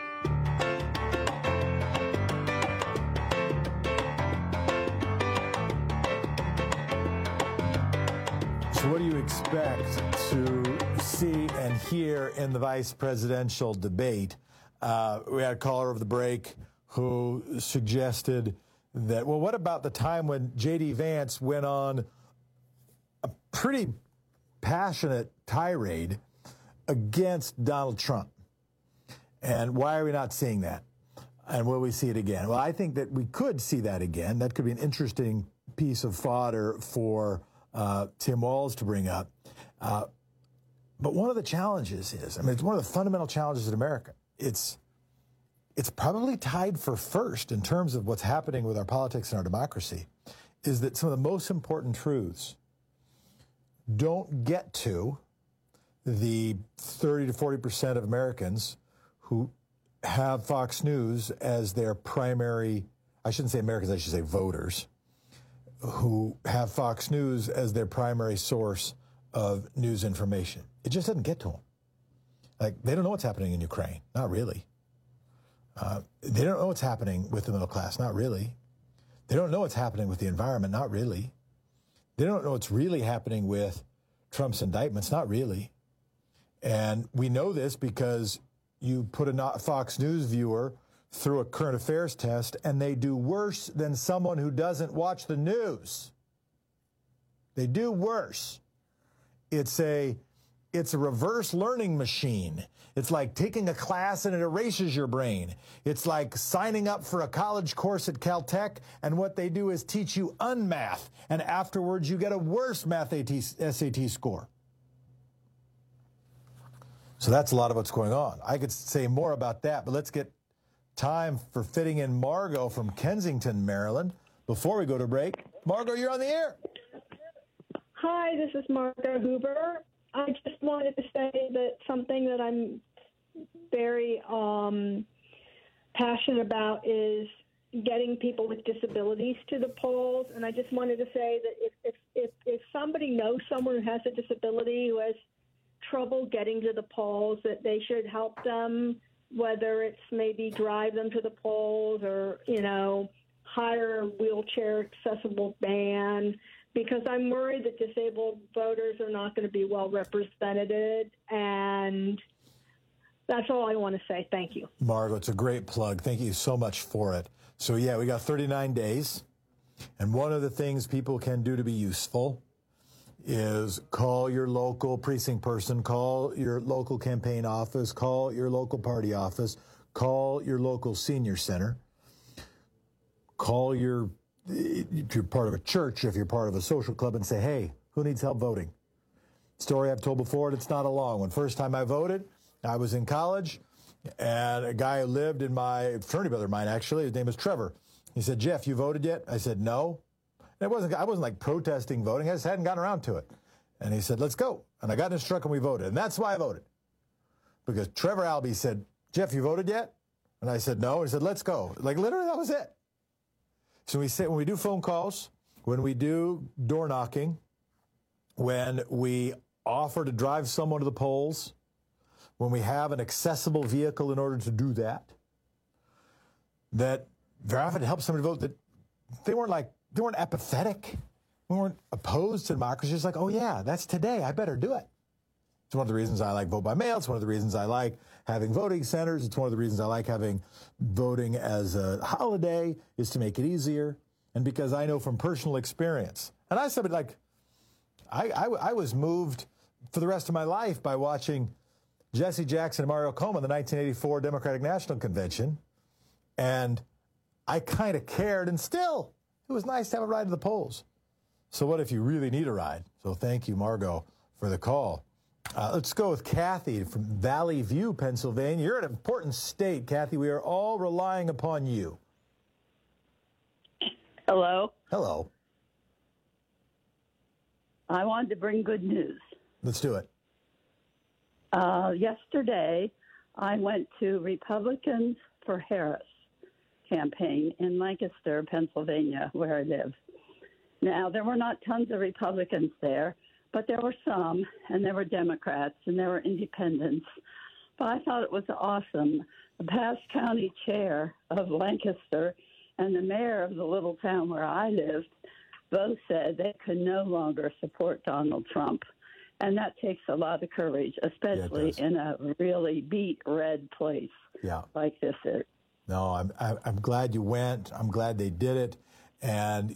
[SPEAKER 19] So what do you expect to see and hear in the vice presidential debate? We had a caller over the break who suggested that, well, what about the time when J.D. Vance went on a pretty passionate tirade against Donald Trump? And why are we not seeing that? And will we see it again? Well, I think that we could see that again. That could be an interesting piece of fodder for Tim Walz to bring up. But one of the challenges is, it's one of the fundamental challenges in America. It's probably tied for first in terms of what's happening with our politics and our democracy, is that some of the most important truths don't get to the 30 to 40% of Americans who have Fox News as their primary, I shouldn't say Americans, I should say voters, who have Fox News as their primary source of news information. It just doesn't get to them. Like, they don't know what's happening in Ukraine. Not really. They don't know what's happening with the middle class. Not really. They don't know what's happening with the environment. Not really. They don't know what's really happening with Trump's indictments. Not really. And we know this because you put a Fox News viewer through a current affairs test, and they do worse than someone who doesn't watch the news. They do worse. It's a reverse learning machine. It's like taking a class and it erases your brain. It's like signing up for a college course at Caltech, and what they do is teach you unmath, and afterwards you get a worse math SAT score. So that's a lot of what's going on. I could say more about that, but let's get time for fitting in Margot from Kensington, Maryland. Before we go to break, Margot, you're on the air.
[SPEAKER 6] Hi, this is Margot Huber. I just wanted to say that something that I'm very passionate about is getting people with disabilities to the polls. And I just wanted to say that if somebody knows someone who has a disability who has trouble getting to the polls, that they should help them, whether it's maybe drive them to the polls or, hire a wheelchair accessible van, because I'm worried that disabled voters are not going to be well represented. And that's all I want to say. Thank you.
[SPEAKER 19] Margot, it's a great plug. Thank you so much for it. So, yeah, we got 39 days. And one of the things people can do to be useful is call your local precinct person, call your local campaign office, call your local party office, call your local senior center, call if you're part of a church, if you're part of a social club, and say, hey, who needs help voting? Story I've told before, and it's not a long one. First time I voted, I was in college, and a guy who lived in my fraternity brother of mine, actually, his name is Trevor. He said, Jeff, you voted yet? I said, no. And I wasn't like protesting voting. I just hadn't gotten around to it. And he said, let's go. And I got in his truck and we voted. And that's why I voted. Because Trevor Albee said, Jeff, you voted yet? And I said, no. And he said, let's go. Like, literally, that was it. So when we do phone calls, when we do door knocking, when we offer to drive someone to the polls, when we have an accessible vehicle in order to do that, that very often help somebody vote, that they weren't apathetic. We weren't opposed to democracy. It's like, oh yeah, that's today. I better do it. It's one of the reasons I like vote by mail. It's one of the reasons I like having voting centers. It's one of the reasons I like having voting as a holiday, is to make it easier. And because I know from personal experience, and I said, like, I was moved for the rest of my life by watching Jesse Jackson and Mario Cuomo in the 1984 Democratic National Convention. And I kind of cared, and still, it was nice to have a ride to the polls. So what if you really need a ride? So thank you, Margot, for the call. Let's go with Kathy from Valley View, Pennsylvania. You're an important state, Kathy. We are all relying upon you.
[SPEAKER 7] Hello.
[SPEAKER 19] Hello.
[SPEAKER 7] I wanted to bring good news.
[SPEAKER 19] Let's do it.
[SPEAKER 7] Yesterday, I went to Republicans for Harris campaign in Lancaster, Pennsylvania, where I live. Now, there were not tons of Republicans there, but there were some, and there were Democrats, and there were independents. But I thought it was awesome. The past county chair of Lancaster and the mayor of the little town where I lived both said they could no longer support Donald Trump. And that takes a lot of courage, especially in a really beet red place like this is.
[SPEAKER 19] No, I'm glad you went. I'm glad they did it. And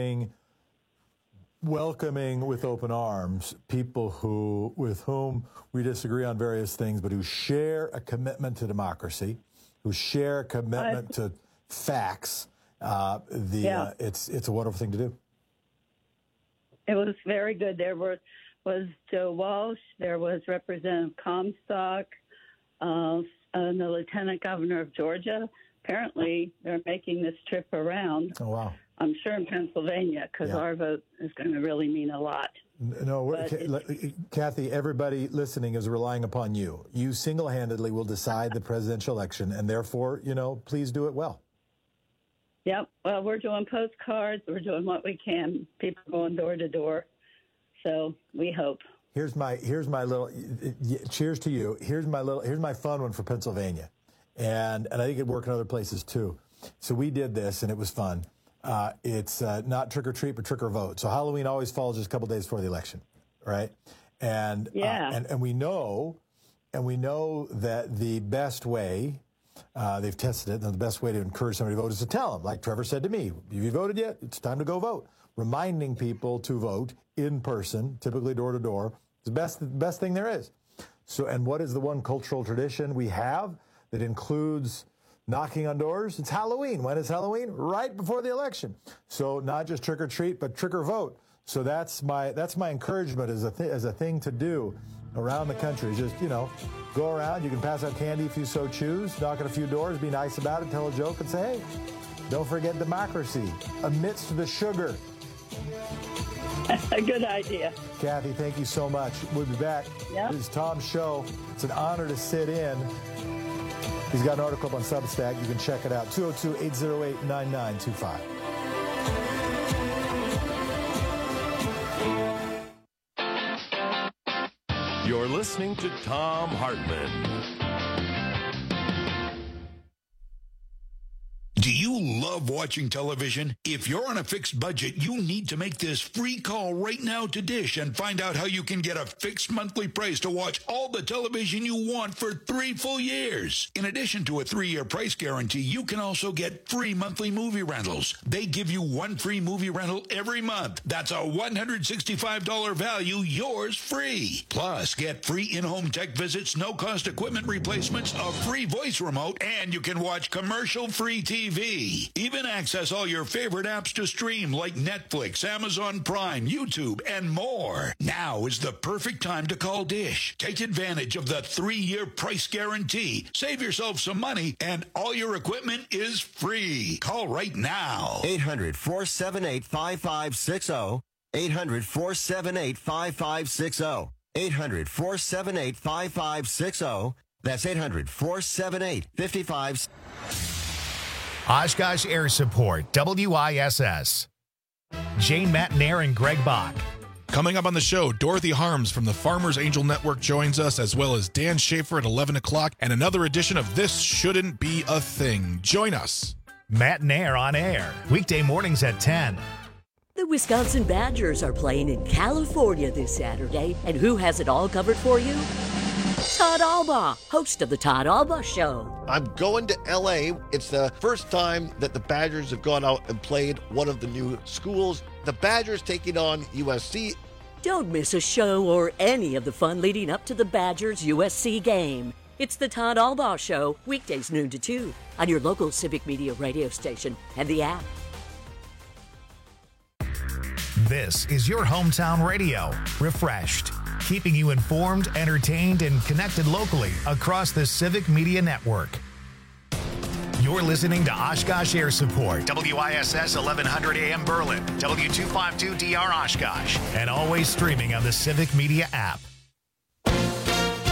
[SPEAKER 19] welcoming with open arms people with whom we disagree on various things, but who share a commitment to democracy, who share a commitment to facts. It's a wonderful thing to do.
[SPEAKER 7] It was very good. There was Joe Walsh. There was Representative Comstock, and the Lieutenant Governor of Georgia. Apparently, they're making this trip around.
[SPEAKER 19] Oh, wow.
[SPEAKER 7] I'm sure in Pennsylvania, because our vote is going to really mean a lot.
[SPEAKER 19] No, Kathy, everybody listening is relying upon you. You single-handedly will decide the presidential election, and therefore, please do it well.
[SPEAKER 7] Yep. Well, we're doing postcards. We're doing what we can. People going door to door. So we hope.
[SPEAKER 19] Here's my little cheers to you. Here's my fun one for Pennsylvania, and I think it'd work in other places too. So we did this, and it was fun. It's not trick or treat, but trick or vote. So Halloween always falls just a couple days before the election, right? And and we know that the best way, they've tested it, and the best way to encourage somebody to vote is to tell them, like Trevor said to me, have you voted yet? It's time to go vote. Reminding people to vote in person, typically door to door, is the best thing there is. So, and what is the one cultural tradition we have that includes knocking on doors? It's Halloween. When is Halloween? Right before the election. So not just trick or treat, but trick or vote. So that's my encouragement as a thing to do around the country. Just, go around. You can pass out candy if you so choose. Knock on a few doors. Be nice about it. Tell a joke and say, hey, don't forget democracy amidst the sugar.
[SPEAKER 7] A good idea.
[SPEAKER 19] Kathy, thank you so much. We'll be back.
[SPEAKER 7] Yep.
[SPEAKER 19] This is Tom's show. It's an honor to sit in. He's got an article up on Substack. You can check it out. 202-808-9925.
[SPEAKER 3] You're listening to Thom Hartmann.
[SPEAKER 10] Do you love watching television? If you're on a fixed budget, you need to make this free call right now to Dish and find out how you can get a fixed monthly price to watch all the television you want for 3 full years. In addition to a 3-year price guarantee, you can also get free monthly movie rentals. They give you 1 free movie rental every month. That's a $165 value, yours free. Plus, get free in-home tech visits, no-cost equipment replacements, a free voice remote, and you can watch commercial-free TV. Even access all your favorite apps to stream like Netflix, Amazon Prime, YouTube, and more. Now is the perfect time to call Dish. Take advantage of the 3-year price guarantee. Save yourself some money, and all your equipment is free. Call right now.
[SPEAKER 21] 800-478-5560. 800-478-5560. 800-478-5560. That's 800-478-5560.
[SPEAKER 1] Oshkosh Air Support, WISS. Jane Matnair and Greg Bach.
[SPEAKER 9] Coming up on the show, Dorothy Harms from the Farmers Angel Network joins us, as well as Dan Schaefer at 11 o'clock, and another edition of This Shouldn't Be a Thing. Join us.
[SPEAKER 1] Matt Nair on air, weekday mornings at 10.
[SPEAKER 2] The Wisconsin Badgers are playing in California this Saturday, and who has it all covered for you? Todd Alba, host of the Todd Alba Show.
[SPEAKER 14] I'm going to L.A. It's the first time that the Badgers have gone out and played one of the new schools. The Badgers taking on USC.
[SPEAKER 2] Don't miss a show or any of the fun leading up to the Badgers-USC game. It's the Todd Alba Show, weekdays noon to 2, on your local Civic Media radio station and the app.
[SPEAKER 1] This is your hometown radio, refreshed, keeping you informed, entertained, and connected locally across the Civic Media Network. You're listening to Oshkosh Air Support, WISS 1100 AM Berlin, W252DR Oshkosh, and always streaming on the Civic Media app.